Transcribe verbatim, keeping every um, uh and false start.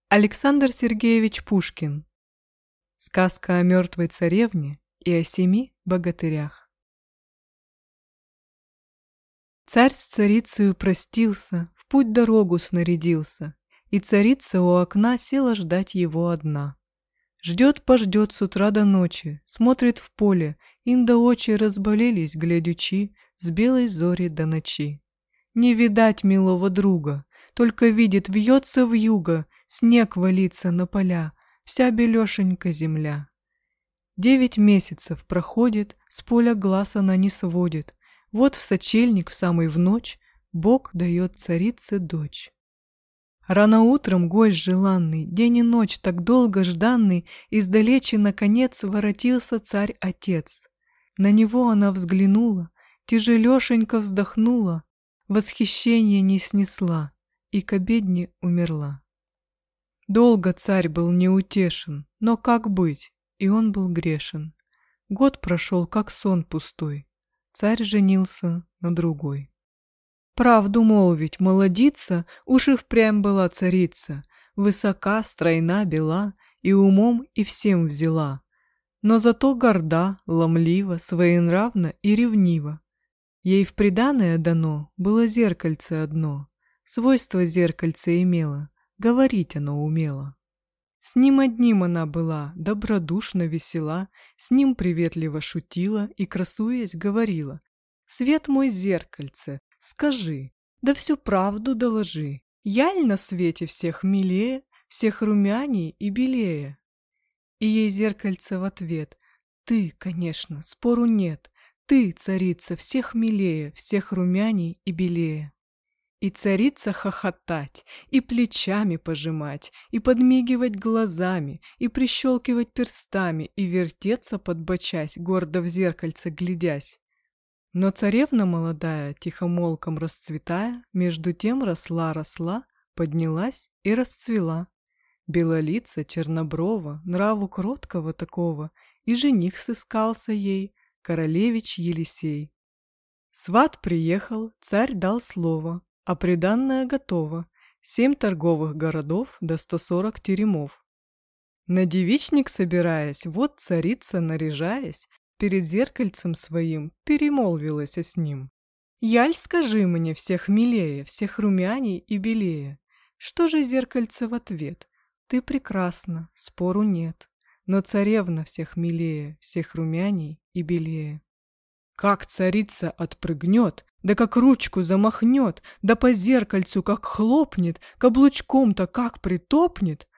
Александр Сергеевич Пушкин. Сказка о мертвой царевне и о семи богатырях. Царь с царицею простился, в путь дорогу снарядился, и царица у окна села ждать его одна. Ждет-пождет с утра до ночи, смотрит в поле, инда очи разболелись, глядячи, с белой зори до ночи. Не видать милого друга, только видит, вьется вьюга, снег валится на поля, вся белешенька земля. Девять месяцев проходит, с поля глаз она не сводит. Вот в сочельник, в самый в ночь, Бог дает царице дочь. Рано утром гость желанный, день и ночь так долго жданный, издалече, наконец, воротился царь-отец. На него она взглянула, тяжелешенько вздохнула, восхищение не снесла и к обедне умерла. Долго царь был неутешен, но как быть, и он был грешен. Год прошел, как сон пустой, царь женился на другой. Правду молвить, молодица уж и впрямь была царица, высока, стройна, бела, и умом и всем взяла. Но зато горда, ломлива, своенравна и ревнива. Ей в приданое дано было зеркальце одно, свойство зеркальце имело, говорить оно умело. С ним одним она была, добродушно весела, с ним приветливо шутила и, красуясь, говорила: «Свет мой зеркальце, скажи, да всю правду доложи, яль на свете всех милее, всех румяней и белее?» И ей зеркальце в ответ: «Ты, конечно, спору нет, ты, царица, всех милее, всех румяней и белее». И царица хохотать, и плечами пожимать, и подмигивать глазами, и прищелкивать перстами, и вертеться, подбочась, гордо в зеркальце глядясь. Но царевна молодая, тихомолком расцветая, между тем росла-росла, поднялась и расцвела. Белолица, черноброва, нраву кроткого такого, и жених сыскался ей, королевич Елисей. Сват приехал, царь дал слово, а приданное готово, семь торговых городов да сто сорок теремов. На девичник собираясь, вот царица, наряжаясь, перед зеркальцем своим перемолвилась с ним: «Яль, скажи мне, всех милее, всех румяней и белее». Что же зеркальце в ответ: «Ты прекрасна, спору нет, но царевна всех милее, всех румяней и белее». Как царица отпрыгнет, да как ручку замахнет, да по зеркальцу как хлопнет, каблучком-то как притопнет,